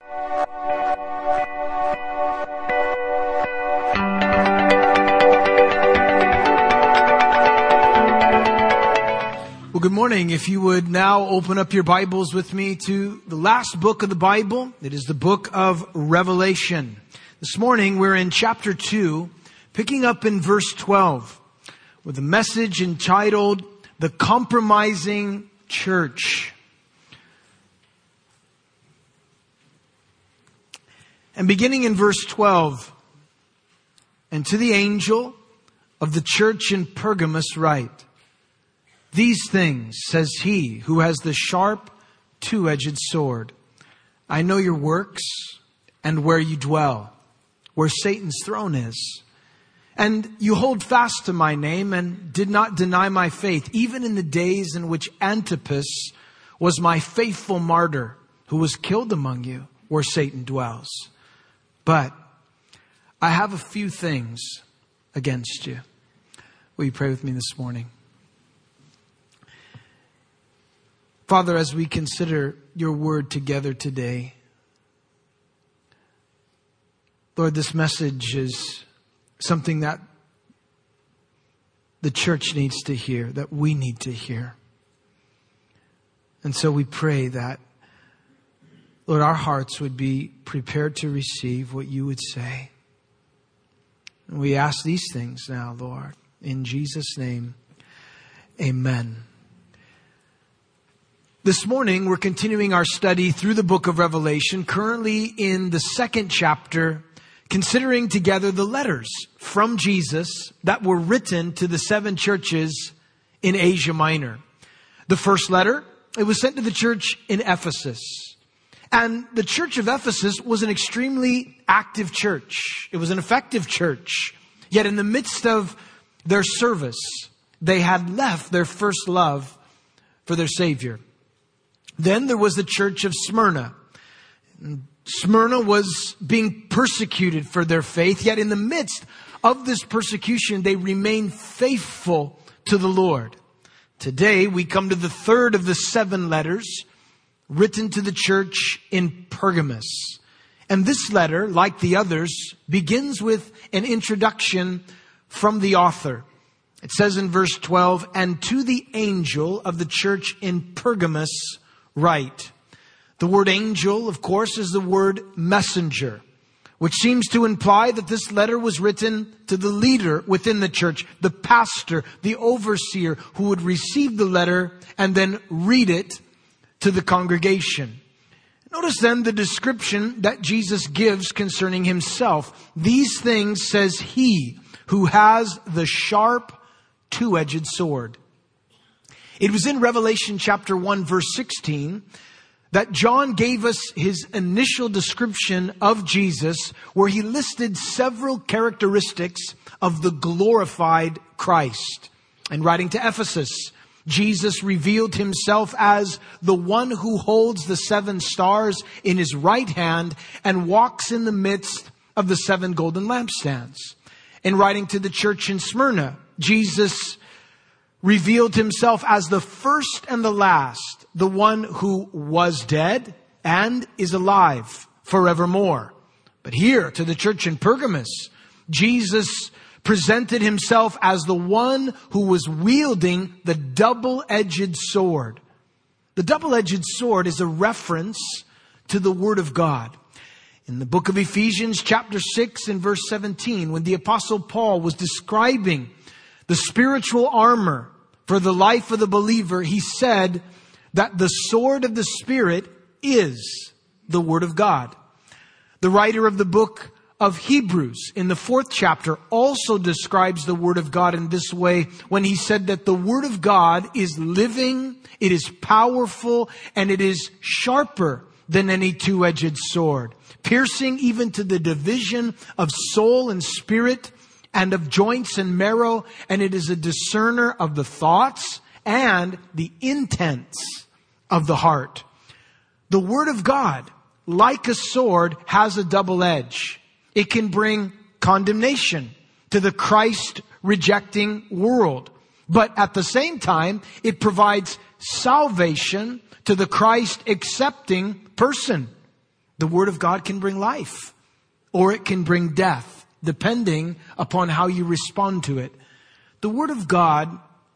Well, good morning. If you would now open up your Bibles with me to the last book of the Bible. It is the book of Revelation. This morning we're in chapter 2, picking up in verse 12, with a message entitled, The Compromising Church. And beginning in verse 12, and to the angel of the church in Pergamos write, These things says he who has the sharp, two-edged sword. I know your works and where you dwell, where Satan's throne is. And you hold fast to my name and did not deny my faith, even in the days in which Antipas was my faithful martyr, who was killed among you, where Satan dwells. But I have a few things against you. Will you pray with me this morning? Father, as we consider your word together today, Lord, this message is something that the church needs to hear, that we need to hear. And so we pray that, Lord, our hearts would be prepared to receive what you would say. And we ask these things now, Lord, in Jesus' name, amen. This morning, we're continuing our study through the book of Revelation, currently in the second chapter, considering together the letters from Jesus that were written to the 7 churches in Asia Minor. The first letter, it was sent to the church in Ephesus. And the church of Ephesus was an extremely active church. It was an effective church. Yet in the midst of their service, they had left their first love for their Savior. Then there was the church of Smyrna. Smyrna was being persecuted for their faith, yet in the midst of this persecution, they remained faithful to the Lord. Today, we come to the third of the 7 letters written to the church in Pergamos. And this letter, like the others, begins with an introduction from the author. It says in verse 12, And to the angel of the church in Pergamos write. The word angel, of course, is the word messenger, which seems to imply that this letter was written to the leader within the church, the pastor, the overseer, who would receive the letter and then read it to the congregation. Notice then the description that Jesus gives concerning himself. These things says he who has the sharp, two-edged sword. It was in Revelation chapter 1, verse 16, that John gave us his initial description of Jesus, where he listed several characteristics of the glorified Christ. And writing to Ephesus, Jesus revealed himself as the one who holds the 7 stars in his right hand and walks in the midst of the 7 golden lampstands. In writing to the church in Smyrna, Jesus revealed himself as the first and the last, the one who was dead and is alive forevermore. But here, to the church in Pergamos, Jesus presented himself as the one who was wielding the double-edged sword. The double-edged sword is a reference to the Word of God. In the book of Ephesians chapter 6 and verse 17, when the Apostle Paul was describing the spiritual armor for the life of the believer, he said that the sword of the Spirit is the Word of God. The writer of the book of Hebrews in the 4th chapter also describes the Word of God in this way when he said that the Word of God is living, it is powerful, and it is sharper than any two-edged sword, piercing even to the division of soul and spirit and of joints and marrow, and it is a discerner of the thoughts and the intents of the heart. The Word of God, like a sword, has a double edge. It can bring condemnation to the Christ-rejecting world. But at the same time, it provides salvation to the Christ-accepting person. The Word of God can bring life, or it can bring death, depending upon how you respond to it. The Word of God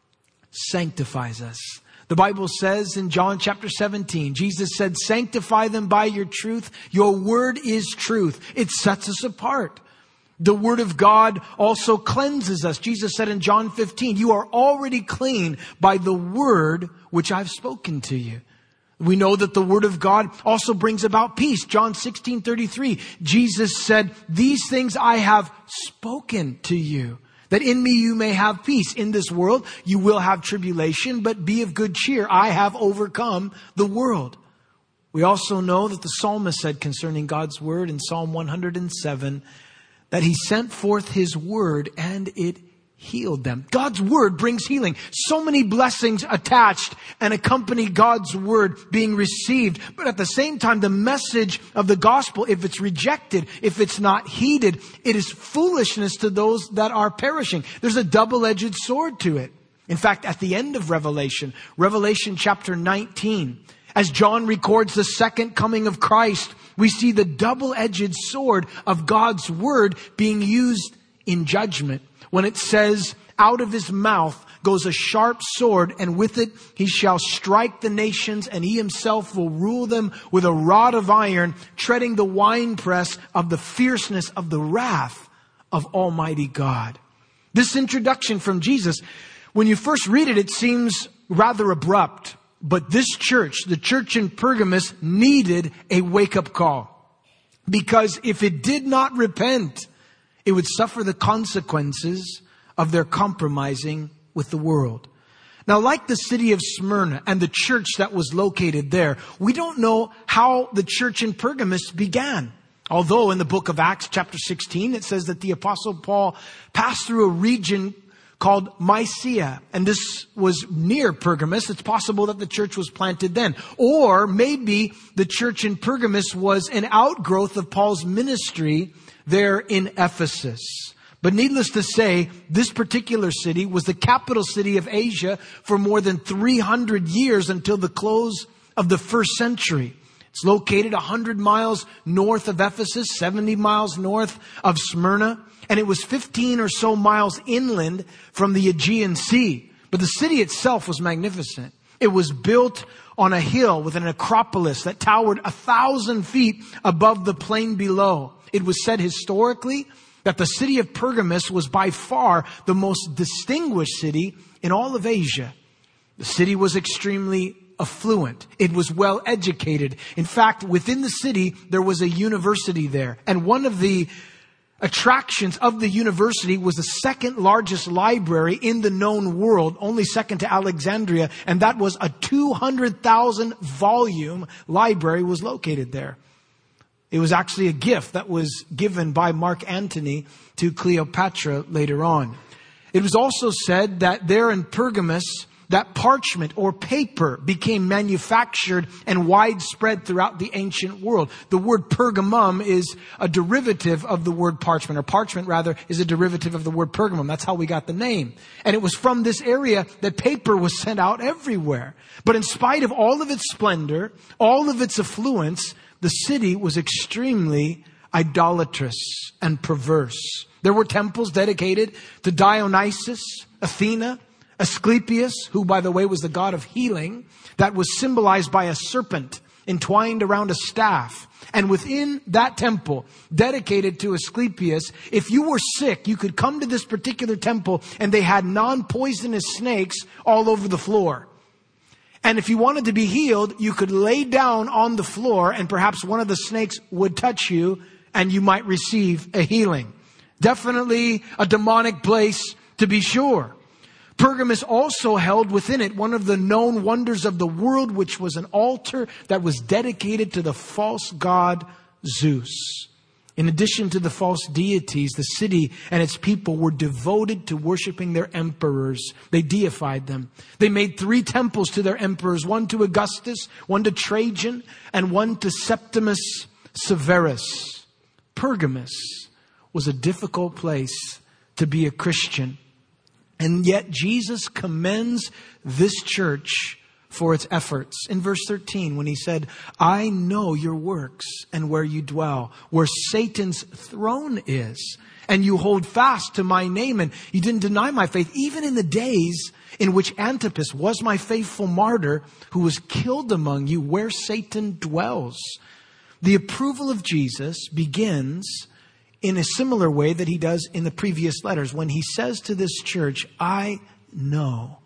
sanctifies us. The Bible says in John chapter 17, Jesus said, "Sanctify them by your truth. Your word is truth." It sets us apart. The Word of God also cleanses us. Jesus said in John 15, "You are already clean by the word which I've spoken to you." We know that the Word of God also brings about peace. John 16:33, Jesus said, "These things I have spoken to you, that in me you may have peace. In this world you will have tribulation, but be of good cheer. I have overcome the world." We also know that the psalmist said concerning God's Word in Psalm 107, that He sent forth His Word and it healed them. God's Word brings healing. So many blessings attached and accompany God's Word being received. But at the same time, the message of the gospel, if it's rejected, if it's not heeded, it is foolishness to those that are perishing. There's a double-edged sword to it. In fact, at the end of Revelation chapter 19, as John records the second coming of Christ, we see the double-edged sword of God's Word being used in judgment. When it says, "Out of his mouth goes a sharp sword, and with it he shall strike the nations, and he himself will rule them with a rod of iron, treading the winepress of the fierceness of the wrath of Almighty God." This introduction from Jesus, when you first read it, it seems rather abrupt. But this church, the church in Pergamos, needed a wake-up call. Because if it did not repent, it would suffer the consequences of their compromising with the world. Now, like the city of Smyrna and the church that was located there, we don't know how the church in Pergamos began. Although in the book of Acts chapter 16, it says that the apostle Paul passed through a region called Mysia. And this was near Pergamos. It's possible that the church was planted then. Or maybe the church in Pergamos was an outgrowth of Paul's ministry there in Ephesus. But needless to say, this particular city was the capital city of Asia for more than 300 years until the close of the first century. It's located 100 miles north of Ephesus, 70 miles north of Smyrna, and it was 15 or so miles inland from the Aegean Sea. But the city itself was magnificent. It was built on a hill with an acropolis that towered 1,000 feet above the plain below. It was said historically that the city of Pergamos was by far the most distinguished city in all of Asia. The city was extremely affluent. It was well educated. In fact, within the city, there was a university there. And one of the attractions of the university was the second largest library in the known world, only second to Alexandria. And that was a 200,000 volume library was located there. It was actually a gift that was given by Mark Antony to Cleopatra later on. It was also said that there in Pergamos, that parchment or paper became manufactured and widespread throughout the ancient world. The word pergamum is a derivative of the word parchment, or parchment rather is a derivative of the word pergamum. That's how we got the name. And it was from this area that paper was sent out everywhere. But in spite of all of its splendor, all of its affluence, the city was extremely idolatrous and perverse. There were temples dedicated to Dionysus, Athena, Asclepius, who, by the way, was the god of healing, that was symbolized by a serpent entwined around a staff. And within that temple, dedicated to Asclepius, if you were sick, you could come to this particular temple and they had non-poisonous snakes all over the floor. And if you wanted to be healed, you could lay down on the floor and perhaps one of the snakes would touch you and you might receive a healing. Definitely a demonic place to be sure. Pergamos also held within it one of the known wonders of the world, which was an altar that was dedicated to the false god Zeus. In addition to the false deities, the city and its people were devoted to worshiping their emperors. They deified them. They made 3 temples to their emperors, one to Augustus, one to Trajan, and one to Septimus Severus. Pergamos was a difficult place to be a Christian. And yet Jesus commends this church for its efforts. In verse 13, when he said, I know your works and where you dwell, where Satan's throne is, and you hold fast to my name, and you didn't deny my faith, even in the days in which Antipas was my faithful martyr, who was killed among you, where Satan dwells. The approval of Jesus begins in a similar way that he does in the previous letters, when he says to this church, I know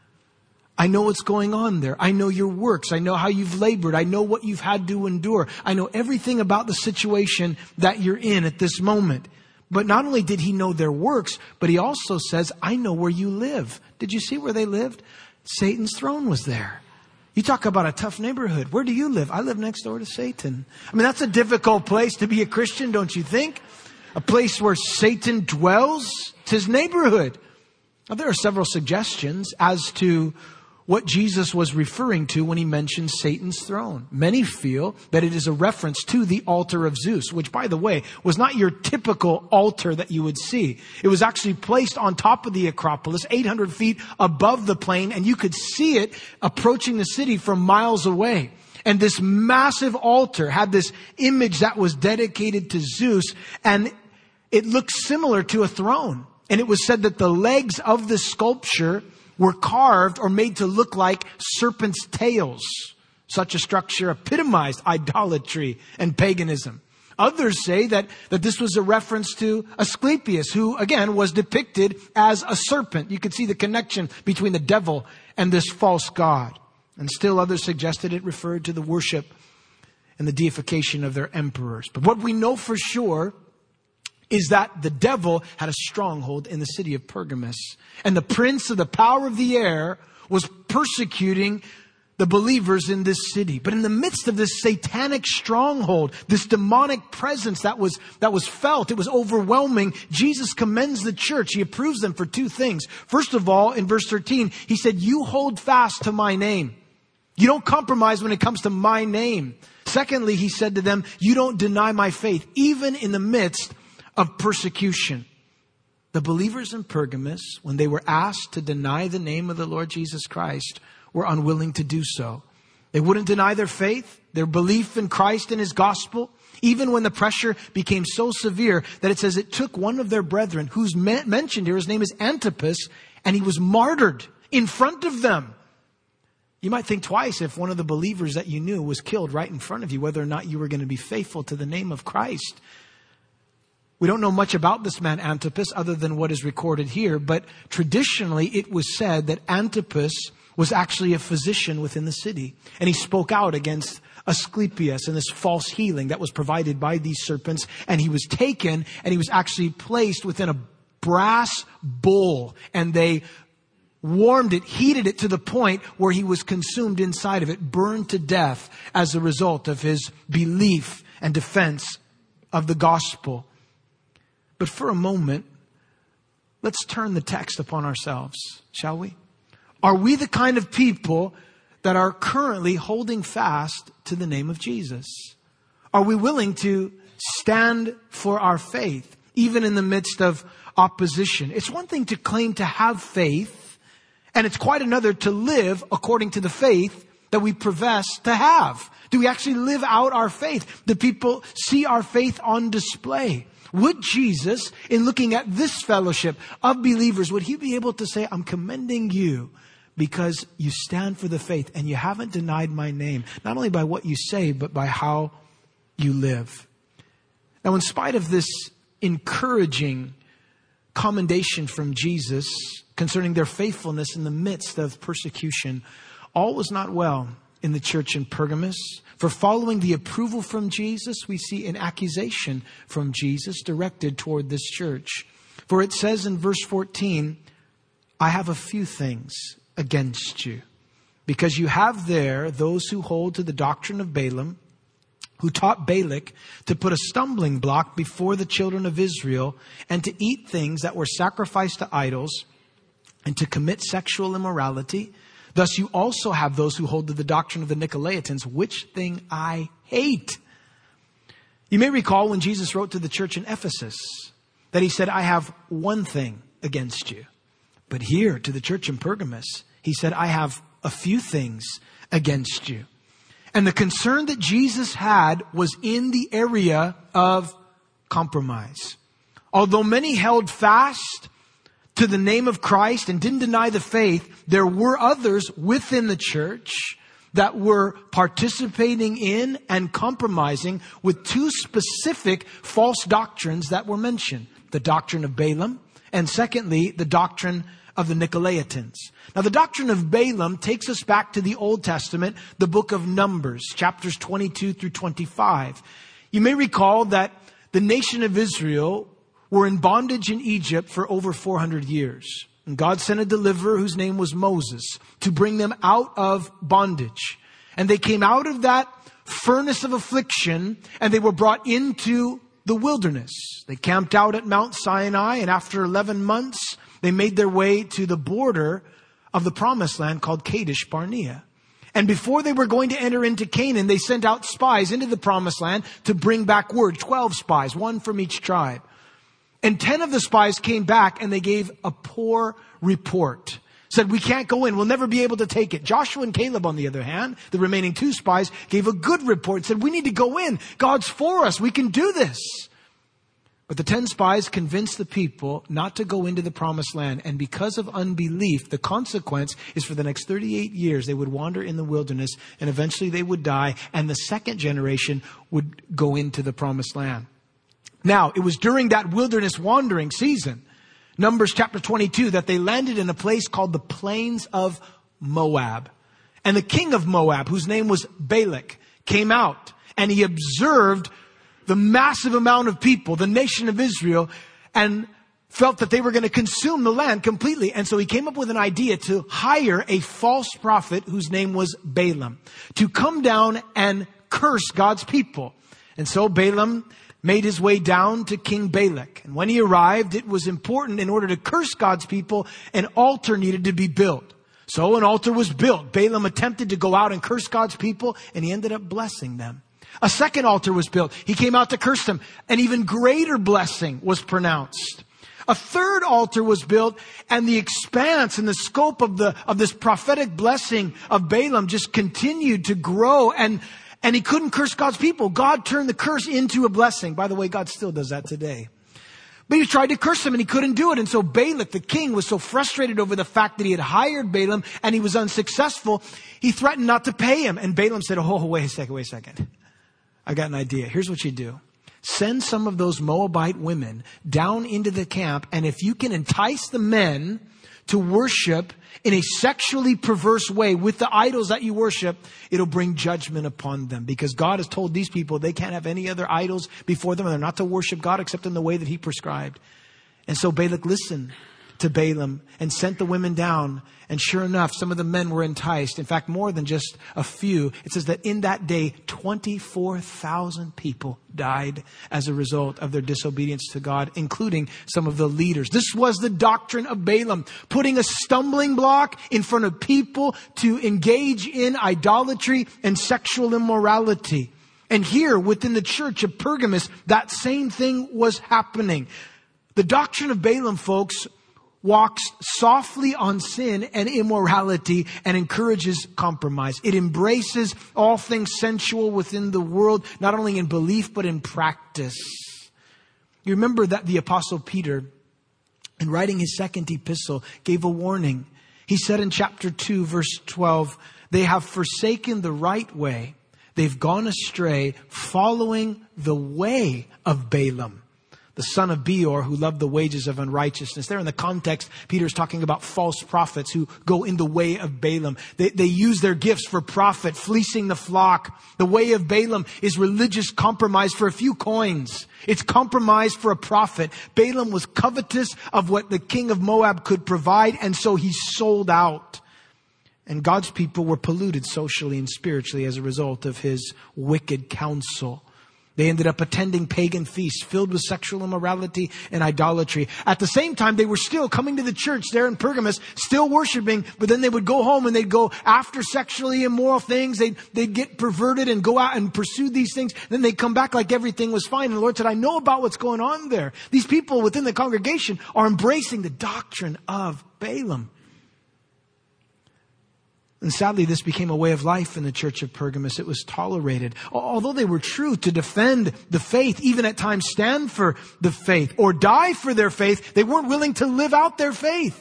what's going on there. I know your works. I know how you've labored. I know what you've had to endure. I know everything about the situation that you're in at this moment. But not only did he know their works, but he also says, I know where you live. Did you see where they lived? Satan's throne was there. You talk about a tough neighborhood. Where do you live? I live next door to Satan. I mean, that's a difficult place to be a Christian, don't you think? A place where Satan dwells. It's his neighborhood. Now, there are several suggestions as to what Jesus was referring to when he mentioned Satan's throne. Many feel that it is a reference to the altar of Zeus, which, by the way, was not your typical altar that you would see. It was actually placed on top of the Acropolis, 800 feet above the plain, and you could see it approaching the city from miles away. And this massive altar had this image that was dedicated to Zeus, and it looked similar to a throne. And it was said that the legs of the sculpture were carved or made to look like serpents' tails. Such a structure epitomized idolatry and paganism. Others say that this was a reference to Asclepius, who again was depicted as a serpent. You could see the connection between the devil and this false god. And still others suggested it referred to the worship and the deification of their emperors. But what we know for sure is that the devil had a stronghold in the city of Pergamus. And the prince of the power of the air was persecuting the believers in this city. But in the midst of this satanic stronghold, this demonic presence that was felt, it was overwhelming, Jesus commends the church. He approves them for two things. First of all, in verse 13, he said, you hold fast to my name. You don't compromise when it comes to my name. Secondly, he said to them, you don't deny my faith, even in the midst of persecution. The believers in Pergamus, when they were asked to deny the name of the Lord Jesus Christ, were unwilling to do so. They wouldn't deny their faith, their belief in Christ and his gospel, even when the pressure became so severe that it says it took one of their brethren, who's mentioned here, his name is Antipas, and he was martyred in front of them. You might think twice if one of the believers that you knew was killed right in front of you, whether or not you were going to be faithful to the name of Christ. We don't know much about this man Antipas other than what is recorded here, but traditionally it was said that Antipas was actually a physician within the city. And he spoke out against Asclepius and this false healing that was provided by these serpents. And he was taken and he was actually placed within a brass bowl. And they warmed it, heated it to the point where he was consumed inside of it, burned to death as a result of his belief and defense of the gospel. But for a moment, let's turn the text upon ourselves, shall we? Are we the kind of people that are currently holding fast to the name of Jesus? Are we willing to stand for our faith, even in the midst of opposition? It's one thing to claim to have faith, and it's quite another to live according to the faith that we profess to have. Do we actually live out our faith? Do people see our faith on display? Would Jesus, in looking at this fellowship of believers, would he be able to say, I'm commending you because you stand for the faith and you haven't denied my name, not only by what you say, but by how you live. Now, in spite of this encouraging commendation from Jesus concerning their faithfulness in the midst of persecution, all was not well in the church in Pergamus. For following the approval from Jesus, we see an accusation from Jesus directed toward this church. For it says in verse 14, I have a few things against you, because you have there those who hold to the doctrine of Balaam, who taught Balak to put a stumbling block before the children of Israel and to eat things that were sacrificed to idols and to commit sexual immorality. Thus you also have those who hold to the doctrine of the Nicolaitans, which thing I hate. You may recall when Jesus wrote to the church in Ephesus that he said, I have one thing against you. But here to the church in Pergamus, he said, I have a few things against you. And the concern that Jesus had was in the area of compromise. Although many held fast to the name of Christ and didn't deny the faith, there were others within the church that were participating in and compromising with two specific false doctrines that were mentioned. The doctrine of Balaam, and secondly, the doctrine of the Nicolaitans. Now, the doctrine of Balaam takes us back to the Old Testament, the book of Numbers, chapters 22 through 25. You may recall that the nation of Israel were in bondage in Egypt for over 400 years. And God sent a deliverer whose name was Moses to bring them out of bondage. And they came out of that furnace of affliction and they were brought into the wilderness. They camped out at Mount Sinai, and after 11 months, they made their way to the border of the promised land called Kadesh Barnea. And before they were going to enter into Canaan, they sent out spies into the promised land to bring back word. 12 spies, one from each tribe. And 10 of the spies came back and they gave a poor report. Said, we can't go in. We'll never be able to take it. Joshua and Caleb, on the other hand, the remaining 2 spies, gave a good report. Said, we need to go in. God's for us. We can do this. But the 10 spies convinced the people not to go into the promised land. And because of unbelief, the consequence is for the next 38 years, they would wander in the wilderness and eventually they would die. And the second generation would go into the promised land. Now, it was during that wilderness wandering season, Numbers chapter 22, that they landed in a place called the Plains of Moab. And the king of Moab, whose name was Balak, came out and he observed the massive amount of people, the nation of Israel, and felt that they were going to consume the land completely. And so he came up with an idea to hire a false prophet whose name was Balaam to come down and curse God's people. And so Balaam made his way down to King Balak. And when he arrived, it was important, in order to curse God's people, an altar needed to be built. So an altar was built. Balaam attempted to go out and curse God's people, and he ended up blessing them. A second altar was built. He came out to curse them. An even greater blessing was pronounced. A third altar was built, and the expanse and the scope of this prophetic blessing of Balaam just continued to grow, and he couldn't curse God's people. God turned the curse into a blessing. By the way, God still does that today. But he tried to curse him and he couldn't do it. And so Balak, the king, was so frustrated over the fact that he had hired Balaam and he was unsuccessful, he threatened not to pay him. And Balaam said, oh, wait a second. I got an idea. Here's what you do. Send some of those Moabite women down into the camp, and if you can entice the men to worship in a sexually perverse way with the idols that you worship, it'll bring judgment upon them. Because God has told these people they can't have any other idols before them, and they're not to worship God except in the way that he prescribed. And so Balak listened to Balaam and sent the women down. And sure enough, some of the men were enticed. In fact, more than just a few. It says that in that day, 24,000 people died as a result of their disobedience to God, including some of the leaders. This was the doctrine of Balaam, putting a stumbling block in front of people to engage in idolatry and sexual immorality. And here within the church of Pergamos, that same thing was happening. The doctrine of Balaam, folks, walks softly on sin and immorality and encourages compromise. It embraces all things sensual within the world, not only in belief, but in practice. You remember that the Apostle Peter, in writing his second epistle, gave a warning. He said in chapter 2, verse 12, they have forsaken the right way. They've gone astray, following the way of Balaam, the son of Beor, who loved the wages of unrighteousness. There in the context, Peter's talking about false prophets who go in the way of Balaam. They use their gifts for profit, fleecing the flock. The way of Balaam is religious compromise for a few coins. It's compromise for a profit. Balaam was covetous of what the king of Moab could provide, and so he sold out. And God's people were polluted socially and spiritually as a result of his wicked counsel. They ended up attending pagan feasts filled with sexual immorality and idolatry. At the same time, they were still coming to the church there in Pergamos, still worshiping, but then they would go home and they'd go after sexually immoral things. They'd get perverted and go out and pursue these things. Then they'd come back like everything was fine. And the Lord said, I know about what's going on there. These people within the congregation are embracing the doctrine of Balaam. And sadly, this became a way of life in the church of Pergamos. It was tolerated. Although they were true to defend the faith, even at times stand for the faith or die for their faith, they weren't willing to live out their faith.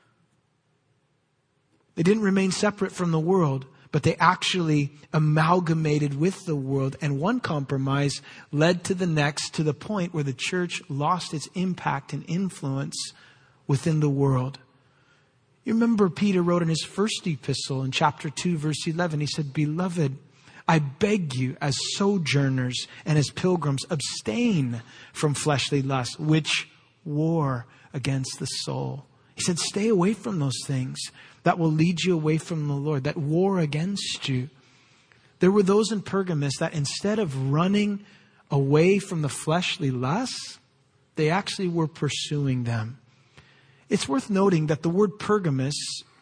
They didn't remain separate from the world, but they actually amalgamated with the world. And one compromise led to the next, to the point where the church lost its impact and influence within the world. You remember Peter wrote in his first epistle in chapter 2, verse 11, he said, "Beloved, I beg you as sojourners and as pilgrims, abstain from fleshly lusts, which war against the soul." He said, stay away from those things that will lead you away from the Lord, that war against you. There were those in Pergamos that instead of running away from the fleshly lusts, they actually were pursuing them. It's worth noting that the word Pergamos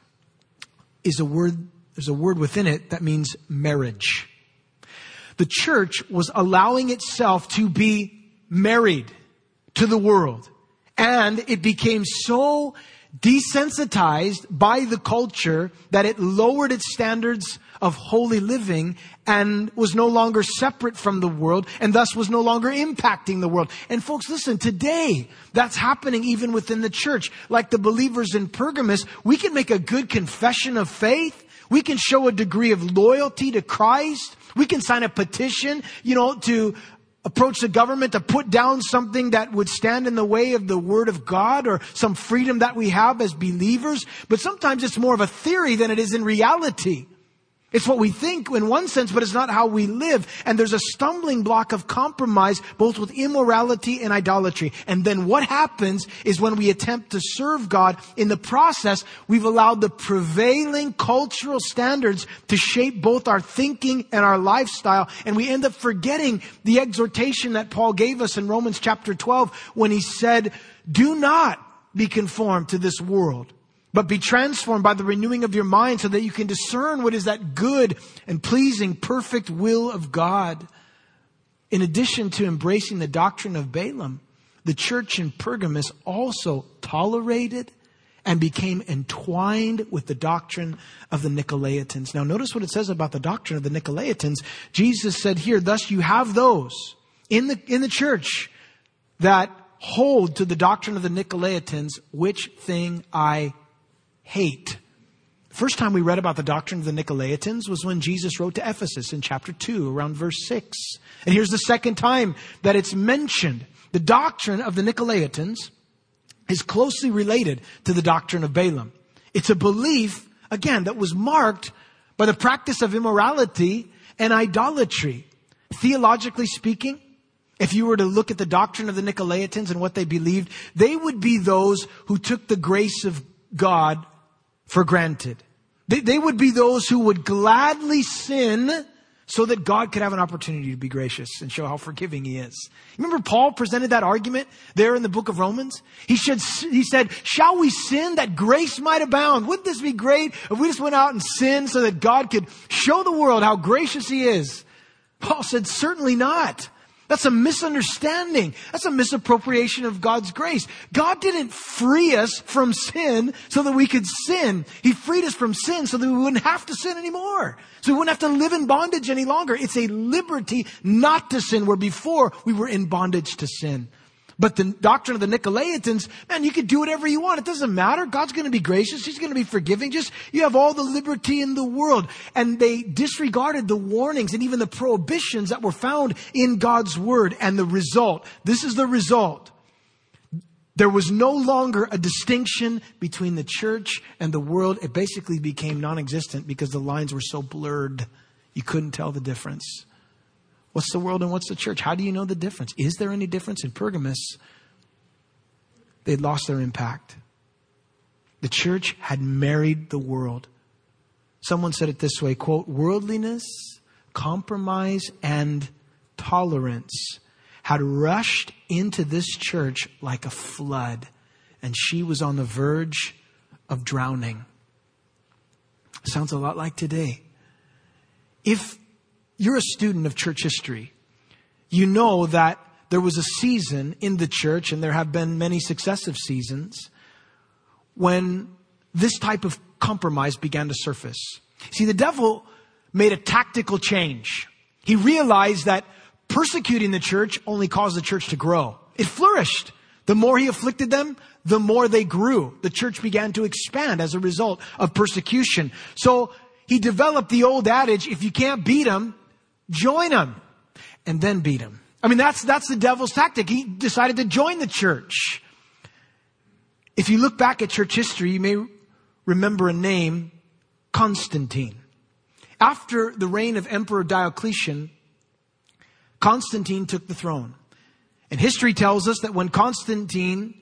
is a word, there's a word within it that means marriage. The church was allowing itself to be married to the world. And it became so desensitized by the culture that it lowered its standards of holy living and was no longer separate from the world and thus was no longer impacting the world. And folks, listen, today that's happening even within the church. Like the believers in Pergamos, we can make a good confession of faith. We can show a degree of loyalty to Christ. We can sign a petition, to approach the government to put down something that would stand in the way of the Word of God or some freedom that we have as believers. But sometimes it's more of a theory than it is in reality. It's what we think in one sense, but it's not how we live. And there's a stumbling block of compromise, both with immorality and idolatry. And then what happens is when we attempt to serve God, in the process, we've allowed the prevailing cultural standards to shape both our thinking and our lifestyle. And we end up forgetting the exhortation that Paul gave us in Romans chapter 12 when he said, "Do not be conformed to this world, but be transformed by the renewing of your mind so that you can discern what is that good and pleasing, perfect will of God." In addition to embracing the doctrine of Balaam, the church in Pergamos also tolerated and became entwined with the doctrine of the Nicolaitans. Now notice what it says about the doctrine of the Nicolaitans. Jesus said here, "Thus you have those in the church that hold to the doctrine of the Nicolaitans, which thing I hate." The first time we read about the doctrine of the Nicolaitans was when Jesus wrote to Ephesus in chapter 2, around verse 6. And here's the second time that it's mentioned. The doctrine of the Nicolaitans is closely related to the doctrine of Balaam. It's a belief, again, that was marked by the practice of immorality and idolatry. Theologically speaking, if you were to look at the doctrine of the Nicolaitans and what they believed, they would be those who took the grace of God for granted. They would be those who would gladly sin so that God could have an opportunity to be gracious and show how forgiving He is. Remember Paul presented that argument there in the book of Romans? He said, "Shall we sin that grace might abound?" Wouldn't this be great if we just went out and sinned so that God could show the world how gracious He is? Paul said, certainly not. That's a misunderstanding. That's a misappropriation of God's grace. God didn't free us from sin so that we could sin. He freed us from sin so that we wouldn't have to sin anymore. So we wouldn't have to live in bondage any longer. It's a liberty not to sin, where before we were in bondage to sin. But the doctrine of the Nicolaitans, man, you can do whatever you want. It doesn't matter. God's going to be gracious. He's going to be forgiving. You have all the liberty in the world. And they disregarded the warnings and even the prohibitions that were found in God's word. And the result, this is the result. There was no longer a distinction between the church and the world. It basically became non-existent because the lines were so blurred. You couldn't tell the difference. What's the world and what's the church? How do you know the difference? Is there any difference? In Pergamos, they'd lost their impact. The church had married the world. Someone said it this way, quote, "Worldliness, compromise, and tolerance had rushed into this church like a flood, and she was on the verge of drowning." Sounds a lot like today. If you're a student of church history, you know that there was a season in the church, and there have been many successive seasons, when this type of compromise began to surface. See, the devil made a tactical change. He realized that persecuting the church only caused the church to grow. It flourished. The more he afflicted them, the more they grew. The church began to expand as a result of persecution. So he developed the old adage, if you can't beat them, join them. And then beat them. I mean, that's the devil's tactic. He decided to join the church. If you look back at church history, you may remember a name, Constantine. After the reign of Emperor Diocletian, Constantine took the throne. And history tells us that when Constantine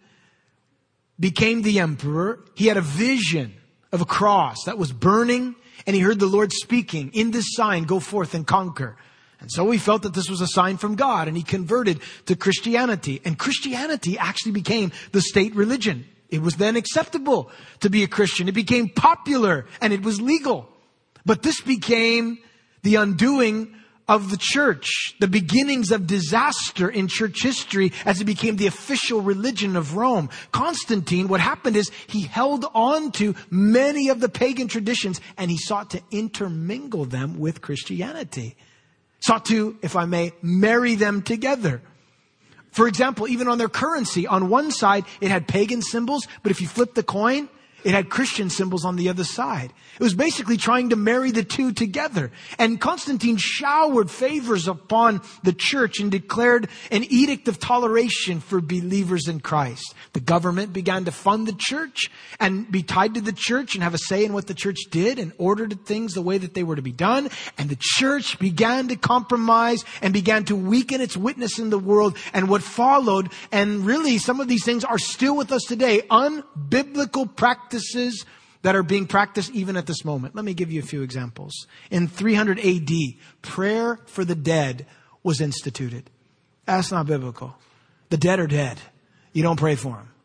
became the emperor, he had a vision of a cross that was burning, and he heard the Lord speaking, in this sign, go forth and conquer. And so he felt that this was a sign from God, and he converted to Christianity. And Christianity actually became the state religion. It was then acceptable to be a Christian. It became popular, and it was legal. But this became the undoing of the church, the beginnings of disaster in church history as it became the official religion of Rome. Constantine, what happened is he held on to many of the pagan traditions, and he sought to intermingle them with Christianity. Sought to, if I may, marry them together. For example, even on their currency, on one side it had pagan symbols, but if you flip the coin, it had Christian symbols on the other side. It was basically trying to marry the two together. And Constantine showered favors upon the church and declared an edict of toleration for believers in Christ. The government began to fund the church and be tied to the church and have a say in what the church did and ordered things the way that they were to be done. And the church began to compromise and began to weaken its witness in the world. And what followed, and really some of these things are still with us today, unbiblical practices that are being practiced even at this moment. Let me give you a few examples. In 300 AD, prayer for the dead was instituted. That's not biblical. The dead are dead. You don't pray for them.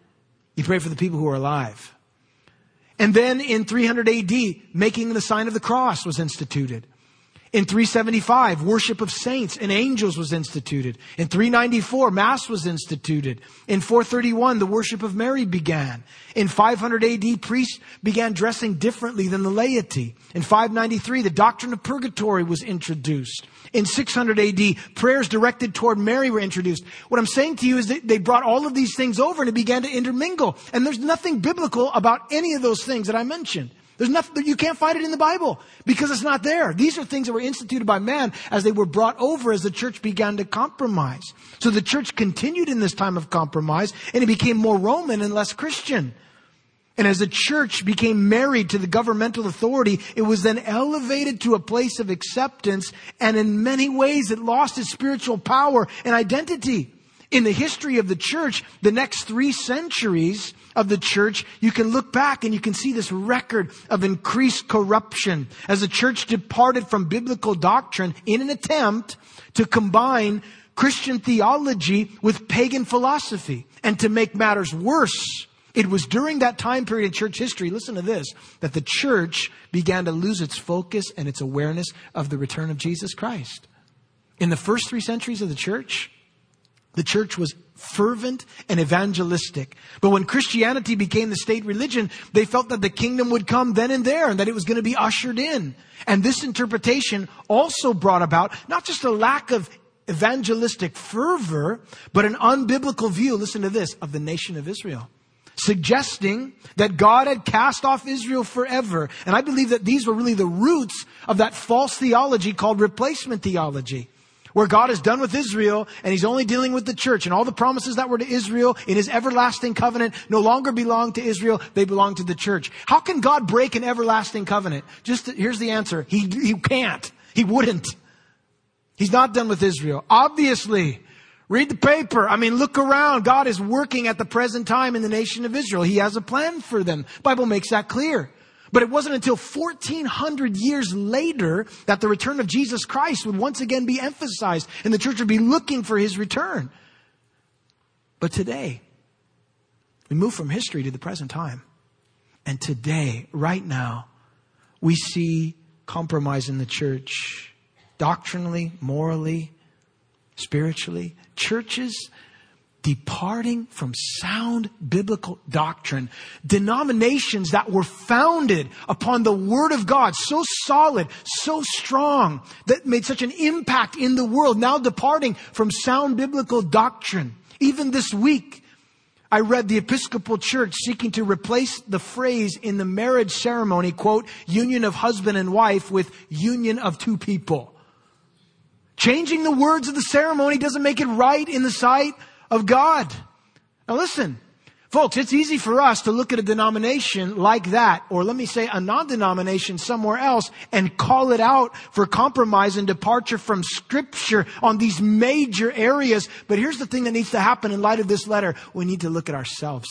You pray for the people who are alive. And then in 300 AD, making the sign of the cross was instituted. In 375, worship of saints and angels was instituted. In 394, Mass was instituted. In 431, the worship of Mary began. In 500 AD, priests began dressing differently than the laity. In 593, the doctrine of purgatory was introduced. In 600 AD, prayers directed toward Mary were introduced. What I'm saying to you is that they brought all of these things over and it began to intermingle. And there's nothing biblical about any of those things that I mentioned. There's nothing, you can't find it in the Bible because it's not there. These are things that were instituted by man as they were brought over as the church began to compromise. So the church continued in this time of compromise and it became more Roman and less Christian. And as the church became married to the governmental authority, it was then elevated to a place of acceptance, and in many ways it lost its spiritual power and identity. In the history of the church, the next 3 centuries of the church, you can look back and you can see this record of increased corruption as the church departed from biblical doctrine in an attempt to combine Christian theology with pagan philosophy. And to make matters worse, it was during that time period in church history, listen to this, that the church began to lose its focus and its awareness of the return of Jesus Christ. In the first 3 centuries of the church was fervent and evangelistic. But when Christianity became the state religion, they felt that the kingdom would come then and there and that it was going to be ushered in. And this interpretation also brought about not just a lack of evangelistic fervor, but an unbiblical view, listen to this, of the nation of Israel, suggesting that God had cast off Israel forever. And I believe that these were really the roots of that false theology called replacement theology, where God is done with Israel and He's only dealing with the church, and all the promises that were to Israel in His everlasting covenant no longer belong to Israel, they belong to the church. How can God break an everlasting covenant? Here's the answer. He can't. He wouldn't. He's not done with Israel. Obviously. Read the paper. I mean, look around. God is working at the present time in the nation of Israel. He has a plan for them. The Bible makes that clear. But it wasn't until 1400 years later that the return of Jesus Christ would once again be emphasized and the church would be looking for His return. But today, we move from history to the present time. And today, right now, we see compromise in the church, doctrinally, morally, spiritually. Churches departing from sound biblical doctrine. Denominations that were founded upon the Word of God, so solid, so strong, that made such an impact in the world, now departing from sound biblical doctrine. Even this week, I read the Episcopal Church seeking to replace the phrase in the marriage ceremony, quote, union of husband and wife, with union of two people. Changing the words of the ceremony doesn't make it right in the sight of God. Now listen, folks, it's easy for us to look at a denomination like that, or let me say a non-denomination somewhere else, and call it out for compromise and departure from Scripture on these major areas. But here's the thing that needs to happen in light of this letter. We need to look at ourselves.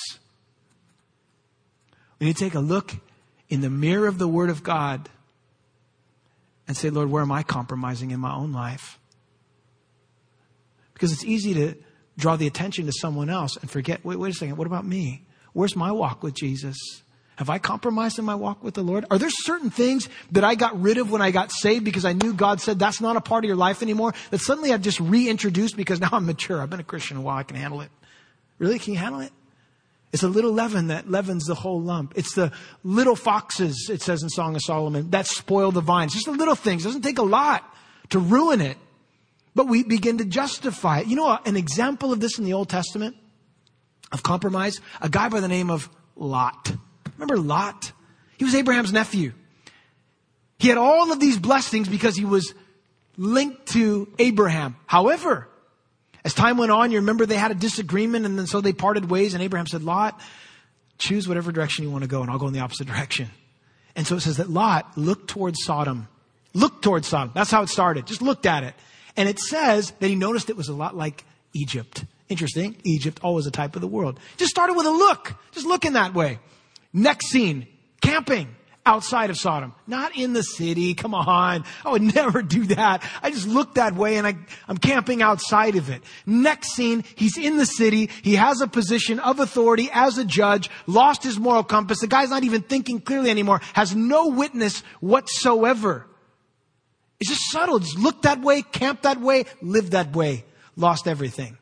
We need to take a look in the mirror of the Word of God and say, Lord, where am I compromising in my own life? Because it's easy to draw the attention to someone else and forget, wait a second, what about me? Where's my walk with Jesus? Have I compromised in my walk with the Lord? Are there certain things that I got rid of when I got saved because I knew God said that's not a part of your life anymore, that suddenly I've just reintroduced because now I'm mature. I've been a Christian a while. I can handle it. Really? Can you handle it? It's a little leaven that leavens the whole lump. It's the little foxes, it says in Song of Solomon, that spoil the vine. It's just the little things. It doesn't take a lot to ruin it. But we begin to justify it. You know, an example of this in the Old Testament, of compromise, a guy by the name of Lot. Remember Lot? He was Abraham's nephew. He had all of these blessings because he was linked to Abraham. However, as time went on, you remember they had a disagreement, and then so they parted ways, and Abraham said, Lot, choose whatever direction you want to go, and I'll go in the opposite direction. And so it says that Lot looked towards Sodom. Looked towards Sodom. That's how it started. Just looked at it. And it says that he noticed it was a lot like Egypt. Interesting. Egypt, always a type of the world. Just started with a look. Just looking that way. Next scene, camping outside of Sodom. Not in the city. Come on. I would never do that. I just looked that way and I'm camping outside of it. Next scene, he's in the city. He has a position of authority as a judge, lost his moral compass. The guy's not even thinking clearly anymore, has no witness whatsoever. It's just subtle. Just look that way, camp that way, live that way. Lost everything.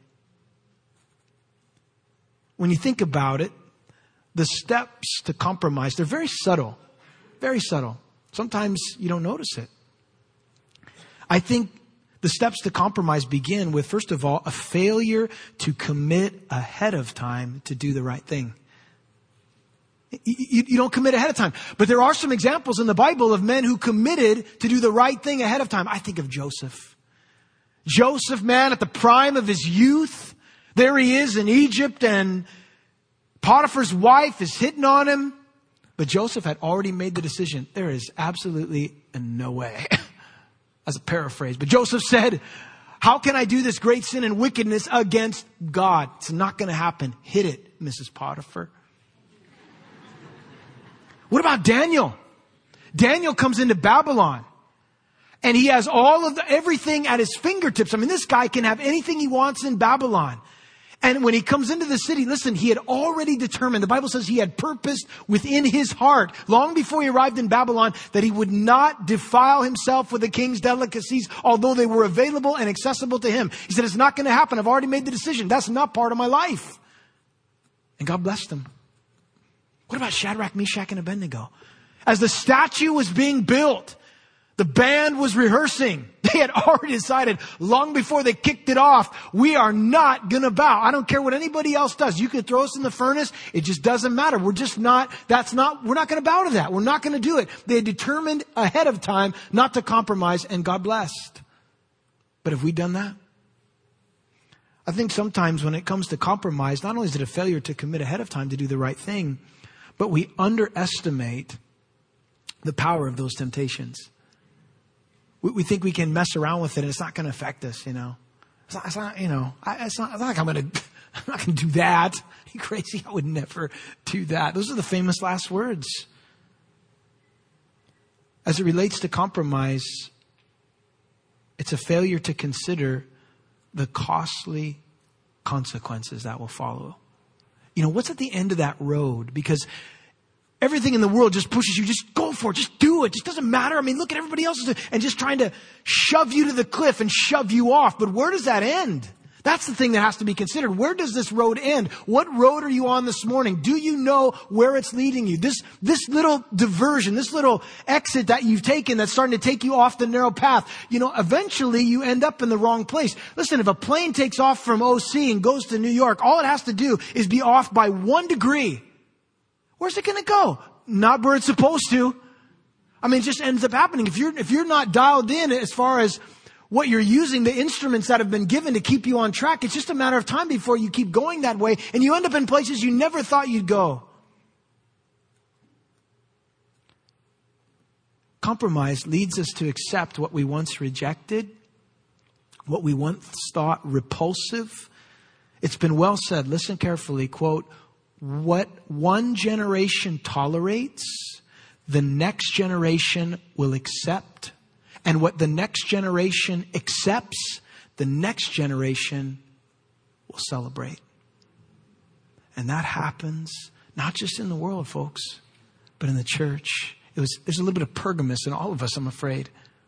When you think about it, the steps to compromise, they're very subtle. Very subtle. Sometimes you don't notice it. I think the steps to compromise begin with, first of all, a failure to commit ahead of time to do the right thing. You don't commit ahead of time. But there are some examples in the Bible of men who committed to do the right thing ahead of time. I think of Joseph. Joseph, man, at the prime of his youth, there he is in Egypt, and Potiphar's wife is hitting on him. But Joseph had already made the decision. There is absolutely no way. That's a paraphrase. But Joseph said, how can I do this great sin and wickedness against God? It's not going to happen. Hit it, Mrs. Potiphar. What about Daniel? Daniel comes into Babylon and he has everything at his fingertips. I mean, this guy can have anything he wants in Babylon. And when he comes into the city, listen, he had already determined, the Bible says he had purposed within his heart, long before he arrived in Babylon, that he would not defile himself with the king's delicacies, although they were available and accessible to him. He said, it's not going to happen. I've already made the decision. That's not part of my life. And God blessed him. What about Shadrach, Meshach, and Abednego? As the statue was being built, the band was rehearsing. They had already decided long before they kicked it off, we are not going to bow. I don't care what anybody else does. You could throw us in the furnace. It just doesn't matter. We're not going to bow to that. We're not going to do it. They had determined ahead of time not to compromise, and God blessed. But have we done that? I think sometimes when it comes to compromise, not only is it a failure to commit ahead of time to do the right thing, but we underestimate the power of those temptations. We think we can mess around with it and it's not going to affect us, you know. It's not like I'm not going to do that. Are you crazy? I would never do that. Those are the famous last words. As it relates to compromise, it's a failure to consider the costly consequences that will follow. You know, what's at the end of that road? Because everything in the world just pushes you. Just go for it. Just do it. Just doesn't matter. I mean, look at everybody else and just trying to shove you to the cliff and shove you off. But where does that end? That's the thing that has to be considered. Where does this road end? What road are you on this morning? Do you know where it's leading you? This little diversion, this little exit that you've taken that's starting to take you off the narrow path, eventually you end up in the wrong place. Listen, if a plane takes off from OC and goes to New York, all it has to do is be off by 1 degree. Where's it going to go? Not where it's supposed to. It just ends up happening. If you're not dialed in as far as what you're using, the instruments that have been given to keep you on track, it's just a matter of time before you keep going that way and you end up in places you never thought you'd go. Compromise leads us to accept what we once rejected, what we once thought repulsive. It's been well said, listen carefully, quote, what one generation tolerates, the next generation will accept. And what the next generation accepts, the next generation will celebrate. And that happens not just in the world, folks, but in the church. There's a little bit of Pergamos in all of us, I'm afraid.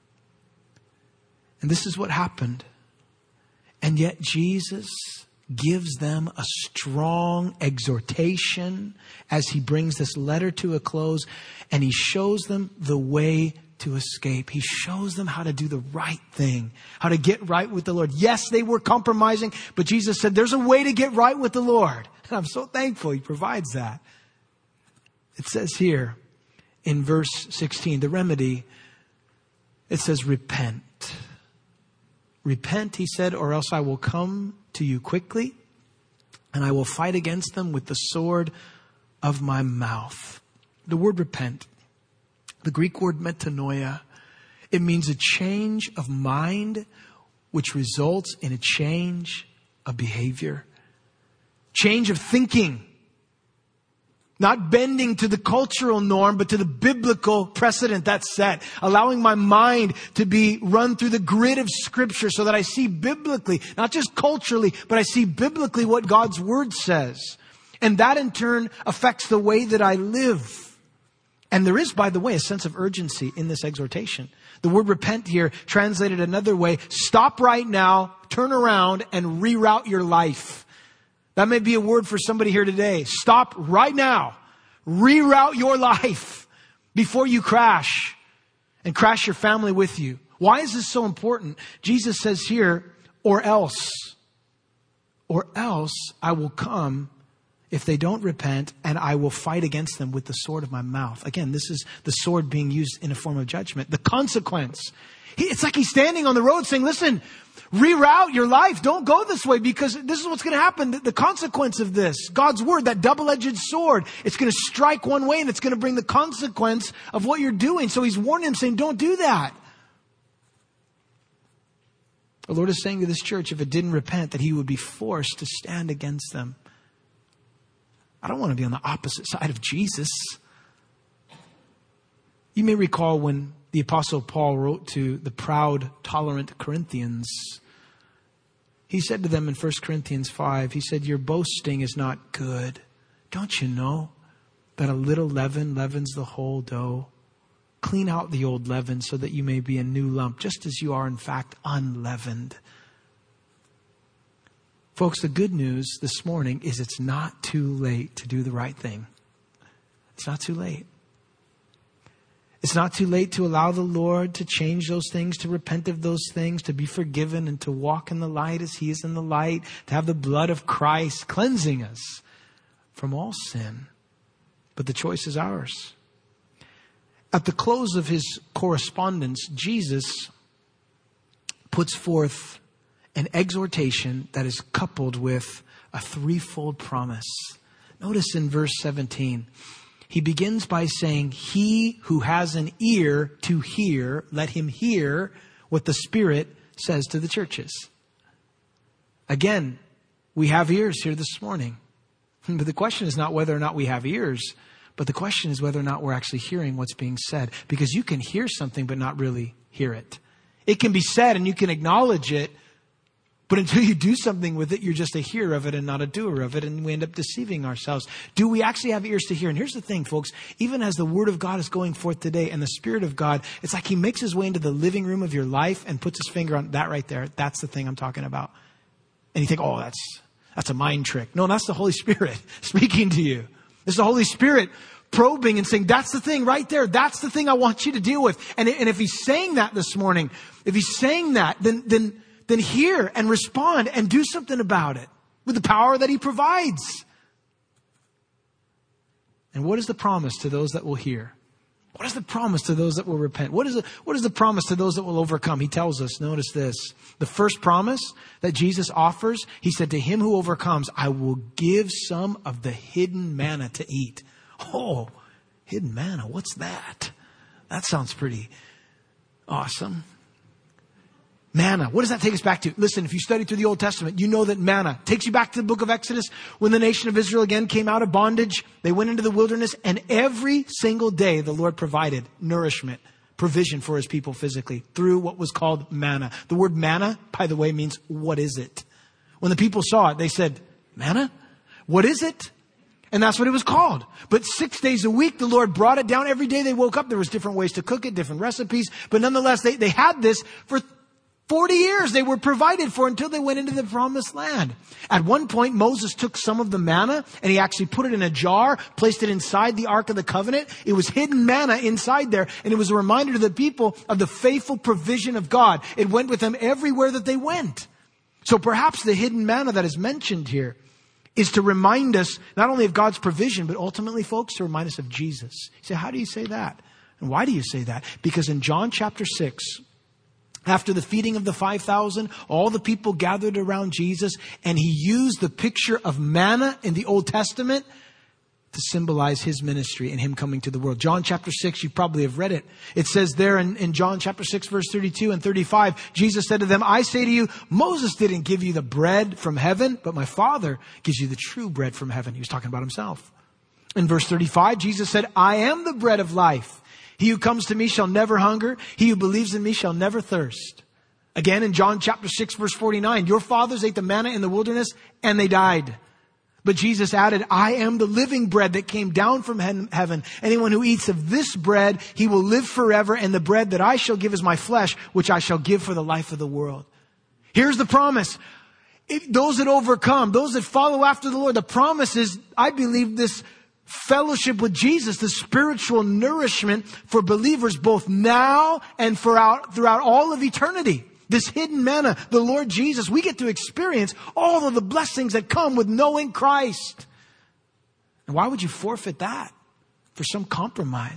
And this is what happened. And yet Jesus gives them a strong exhortation as he brings this letter to a close, and he shows them the way to escape. He shows them how to do the right thing, how to get right with the Lord. Yes, they were compromising, but Jesus said there's a way to get right with the Lord. And I'm so thankful he provides that. It says here in verse 16, the remedy, it says repent. Repent, he said, or else I will come to you quickly and I will fight against them with the sword of my mouth. The word repent, the Greek word metanoia, it means a change of mind which results in a change of behavior. Change of thinking. Not bending to the cultural norm, but to the biblical precedent that's set. Allowing my mind to be run through the grid of Scripture so that I see biblically, not just culturally, but I see biblically what God's Word says. And that in turn affects the way that I live. And there is, by the way, a sense of urgency in this exhortation. The word repent here, translated another way, stop right now, turn around, and reroute your life. That may be a word for somebody here today. Stop right now. Reroute your life before you crash and crash your family with you. Why is this so important? Jesus says here, or else I will come if they don't repent, and I will fight against them with the sword of my mouth. Again, this is the sword being used in a form of judgment. The consequence. It's like he's standing on the road saying, listen, reroute your life. Don't go this way because this is what's going to happen. The consequence of this, God's word, that double-edged sword, it's going to strike one way and it's going to bring the consequence of what you're doing. So he's warning him saying, don't do that. The Lord is saying to this church, if it didn't repent, that he would be forced to stand against them. I don't want to be on the opposite side of Jesus. You may recall when the Apostle Paul wrote to the proud, tolerant Corinthians. He said to them in 1 Corinthians 5, he said, your boasting is not good. Don't you know that a little leaven leavens the whole dough? Clean out the old leaven so that you may be a new lump, just as you are in fact unleavened. Folks, the good news this morning is it's not too late to do the right thing. It's not too late. It's not too late to allow the Lord to change those things, to repent of those things, to be forgiven and to walk in the light as he is in the light, to have the blood of Christ cleansing us from all sin. But the choice is ours. At the close of his correspondence, Jesus puts forth an exhortation that is coupled with a threefold promise. Notice in verse 17, he begins by saying, he who has an ear to hear, let him hear what the Spirit says to the churches. Again, we have ears here this morning. But the question is not whether or not we have ears, but the question is whether or not we're actually hearing what's being said. Because you can hear something but not really hear it. It can be said and you can acknowledge it, but until you do something with it, you're just a hearer of it and not a doer of it. And we end up deceiving ourselves. Do we actually have ears to hear? And here's the thing, folks. Even as the Word of God is going forth today and the Spirit of God, it's like he makes his way into the living room of your life and puts his finger on that right there. That's the thing I'm talking about. And you think, oh, that's a mind trick. No, that's the Holy Spirit speaking to you. It's the Holy Spirit probing and saying, that's the thing right there. That's the thing I want you to deal with. And if he's saying that this morning, if he's saying that, then hear and respond and do something about it with the power that he provides. And what is the promise to those that will hear? What is the promise to those that will repent? What is the promise to those that will overcome? He tells us, notice this. The first promise that Jesus offers, he said, to him who overcomes, I will give some of the hidden manna to eat. Oh, hidden manna, what's that? That sounds pretty awesome. Manna, what does that take us back to? Listen, if you study through the Old Testament, you know that manna takes you back to the book of Exodus when the nation of Israel again came out of bondage. They went into the wilderness, and every single day the Lord provided nourishment, provision for his people physically through what was called manna. The word manna, by the way, means what is it? When the people saw it, they said, manna? What is it? And that's what it was called. But 6 days a week, the Lord brought it down. Every day they woke up. There was different ways to cook it, different recipes. But nonetheless, they had this for 40 years. They were provided for until they went into the promised land. At one point, Moses took some of the manna and he actually put it in a jar, placed it inside the Ark of the Covenant. It was hidden manna inside there, and it was a reminder to the people of the faithful provision of God. It went with them everywhere that they went. So perhaps the hidden manna that is mentioned here is to remind us not only of God's provision, but ultimately, folks, to remind us of Jesus. You say, how do you say that? And why do you say that? Because in John chapter 6, after the feeding of the 5,000, all the people gathered around Jesus, and he used the picture of manna in the Old Testament to symbolize his ministry and him coming to the world. John chapter 6, you probably have read it. It says there in John chapter 6, verse 32 and 35, Jesus said to them, I say to you, Moses didn't give you the bread from heaven, but my Father gives you the true bread from heaven. He was talking about himself. In verse 35, Jesus said, I am the bread of life. He who comes to me shall never hunger. He who believes in me shall never thirst. Again, in John chapter 6, verse 49, your fathers ate the manna in the wilderness and they died. But Jesus added, I am the living bread that came down from heaven. Anyone who eats of this bread, he will live forever. And the bread that I shall give is my flesh, which I shall give for the life of the world. Here's the promise. Those that overcome, those that follow after the Lord, the promise is, I believe, this fellowship with Jesus, the spiritual nourishment for believers both now and throughout all of eternity. This hidden manna, the Lord Jesus, we get to experience all of the blessings that come with knowing Christ. And why would you forfeit that for some compromise?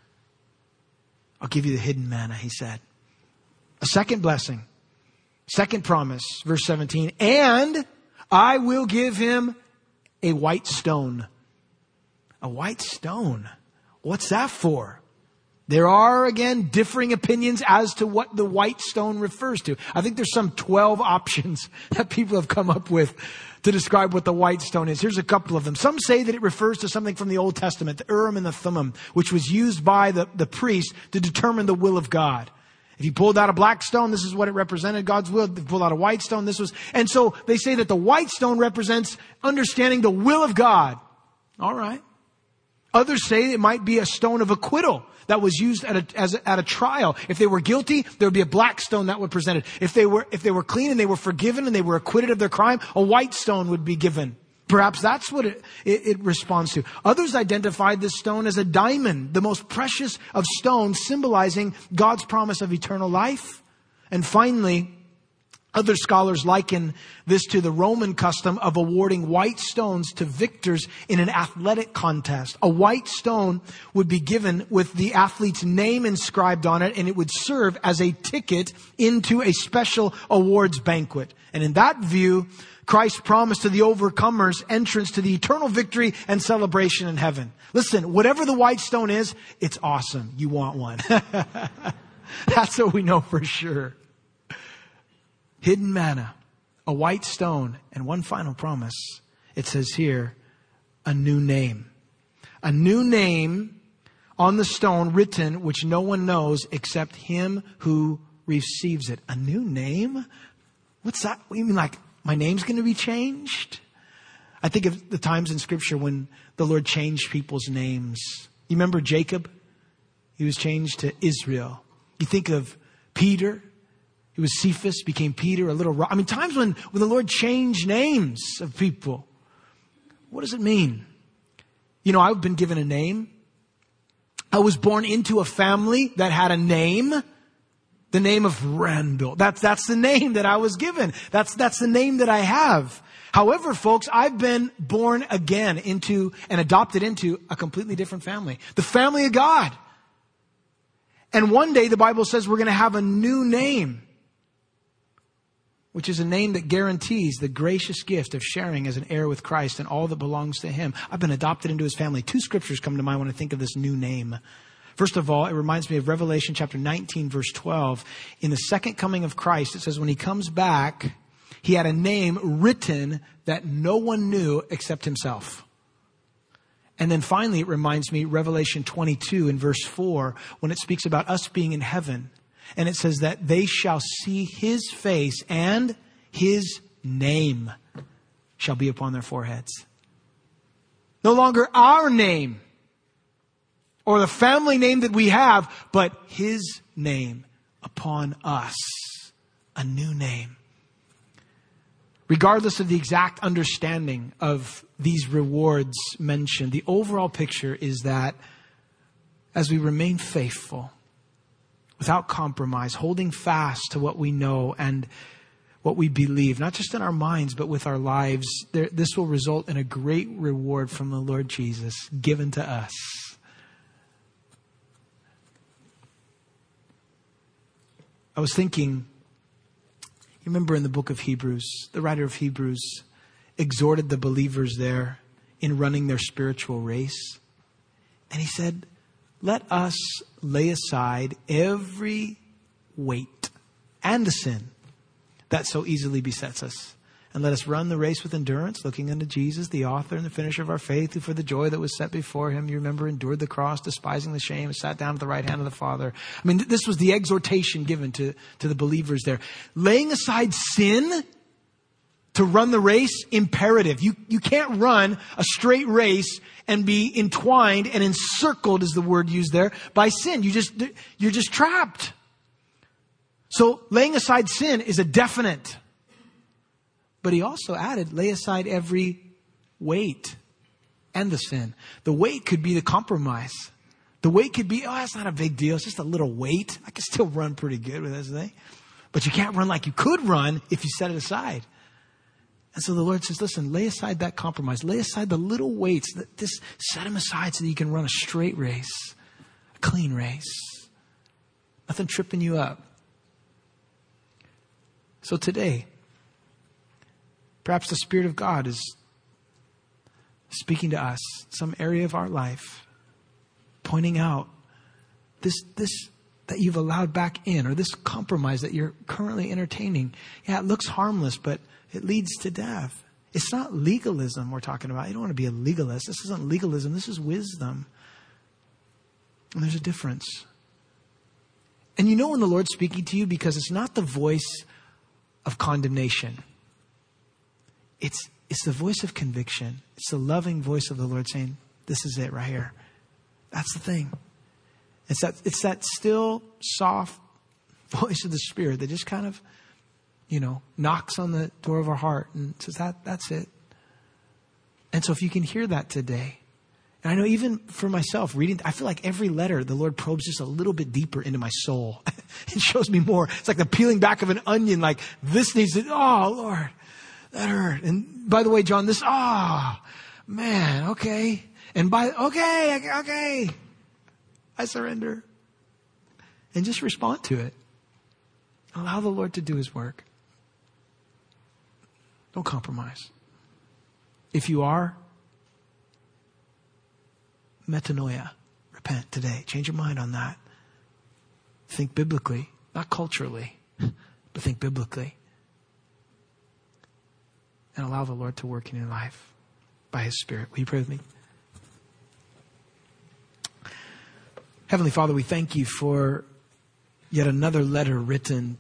I'll give you the hidden manna, he said. A second blessing, second promise, verse 17, and I will give him a white stone. A white stone. What's that for? There are, again, differing opinions as to what the white stone refers to. I think there's some 12 options that people have come up with to describe what the white stone is. Here's a couple of them. Some say that it refers to something from the Old Testament, the Urim and the Thummim, which was used by the priest to determine the will of God. If you pulled out a black stone, this is what it represented, God's will. If you pulled out a white stone, this was... And so they say that the white stone represents understanding the will of God. All right. Others say it might be a stone of acquittal that was used at a trial. If they were guilty, there would be a black stone that would present it. If they were clean and they were forgiven and they were acquitted of their crime, a white stone would be given. Perhaps that's what it responds to. Others identified this stone as a diamond, the most precious of stones, symbolizing God's promise of eternal life. And finally, other scholars liken this to the Roman custom of awarding white stones to victors in an athletic contest. A white stone would be given with the athlete's name inscribed on it, and it would serve as a ticket into a special awards banquet. And in that view, Christ promised to the overcomers entrance to the eternal victory and celebration in heaven. Listen, whatever the white stone is, it's awesome. You want one. That's what we know for sure. Hidden manna, a white stone, and one final promise. It says here, a new name. A new name on the stone written, which no one knows except him who receives it. A new name? What's that? What do you mean, like, my name's going to be changed? I think of the times in Scripture when the Lord changed people's names. You remember Jacob? He was changed to Israel. You think of Peter. He was Cephas, became Peter, a little rock. I mean, times when the Lord changed names of people. What does it mean? You know, I've been given a name. I was born into a family that had a name. The name of Randall. That's the name that I was given. That's the name that I have. However, folks, I've been born again into and adopted into a completely different family. The family of God. And one day the Bible says we're going to have a new name, which is a name that guarantees the gracious gift of sharing as an heir with Christ and all that belongs to Him. I've been adopted into His family. 2 scriptures come to mind when I think of this new name. First of all, it reminds me of Revelation chapter 19, verse 12. In the second coming of Christ, it says when He comes back, He had a name written that no one knew except Himself. And then finally, it reminds me, Revelation 22 in verse 4, when it speaks about us being in heaven. And it says that they shall see His face and His name shall be upon their foreheads. No longer our name or the family name that we have, but His name upon us. A new name. Regardless of the exact understanding of these rewards mentioned, the overall picture is that as we remain faithful, without compromise, holding fast to what we know and what we believe, not just in our minds, but with our lives, this will result in a great reward from the Lord Jesus given to us. I was thinking, you remember in the book of Hebrews, the writer of Hebrews exhorted the believers there in running their spiritual race. And he said, let us lay aside every weight and the sin that so easily besets us. And let us run the race with endurance, looking unto Jesus, the author and the finisher of our faith, who for the joy that was set before Him, you remember, endured the cross, despising the shame, and sat down at the right hand of the Father. I mean, this was the exhortation given to the believers there. Laying aside sin to run the race, imperative. You can't run a straight race and be entwined and encircled, is the word used there, by sin. You're just trapped. So laying aside sin is a definite. But he also added, lay aside every weight and the sin. The weight could be the compromise. The weight could be, that's not a big deal. It's just a little weight. I can still run pretty good with this thing. But you can't run like you could run if you set it aside. And so the Lord says, listen, lay aside that compromise. Lay aside the little weights. Just set them aside so that you can run a straight race, a clean race. Nothing tripping you up. So today, perhaps the Spirit of God is speaking to us, some area of our life, pointing out this that you've allowed back in, or this compromise that you're currently entertaining. Yeah, it looks harmless, but it leads to death. It's not legalism we're talking about. You don't want to be a legalist. This isn't legalism. This is wisdom. And there's a difference. And you know when the Lord's speaking to you, because it's not the voice of condemnation. It's the voice of conviction. It's the loving voice of the Lord saying, this is it right here. That's the thing. It's that still, soft voice of the Spirit that just kind of, knocks on the door of our heart and says, that's it. And so if you can hear that today, and I know even for myself, reading, I feel like every letter, the Lord probes just a little bit deeper into my soul. It shows me more. It's like the peeling back of an onion, like this needs to, oh Lord, that hurt. And by the way, John, this, man, okay. And okay, I surrender. And just respond to it. Allow the Lord to do His work. Don't compromise. If you are, metanoia, repent today. Change your mind on that. Think biblically, not culturally, but think biblically. And allow the Lord to work in your life by His Spirit. Will you pray with me? Heavenly Father, we thank You for yet another letter written.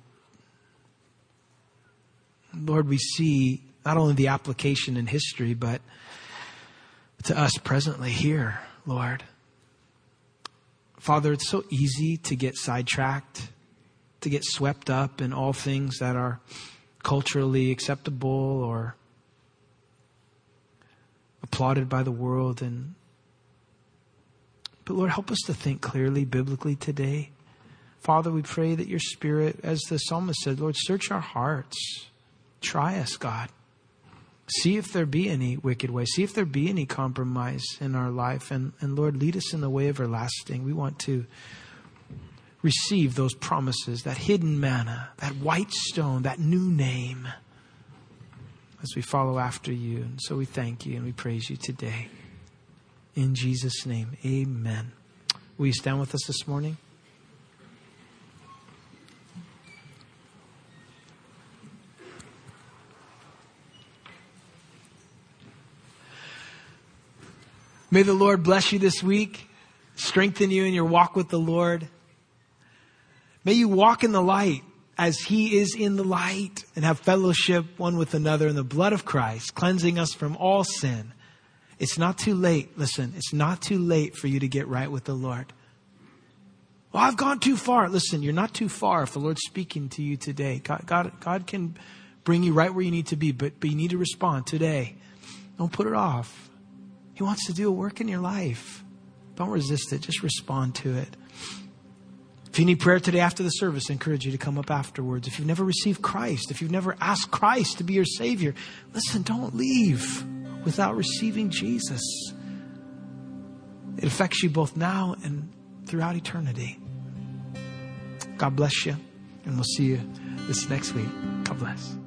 Lord, we see not only the application in history, but to us presently here, Lord. Father, it's so easy to get sidetracked to get swept up in all things that are culturally acceptable or applauded by the world. But Lord, help us to think clearly, biblically today. Father, we pray that your Spirit, as the psalmist said, Lord, search our hearts. Try us, God. See if there be any wicked way. See if there be any compromise in our life. And Lord, lead us in the way everlasting. We want to receive those promises, that hidden manna, that white stone, that new name, as we follow after you. And so we thank you and we praise you today. In Jesus' name, amen. Will you stand with us this morning? May the Lord bless you this week, strengthen you in your walk with the Lord. May you walk in the light as He is in the light and have fellowship one with another in the blood of Christ, cleansing us from all sin. It's not too late. Listen, it's not too late for you to get right with the Lord. Well, I've gone too far. Listen, you're not too far if the Lord's speaking to you today. God can bring you right where you need to be, but you need to respond today. Don't put it off. He wants to do a work in your life. Don't resist it. Just respond to it. If you need prayer today after the service, I encourage you to come up afterwards. If you've never received Christ, if you've never asked Christ to be your Savior, listen, don't leave without receiving Jesus. It affects you both now and throughout eternity. God bless you, and we'll see you this next week. God bless.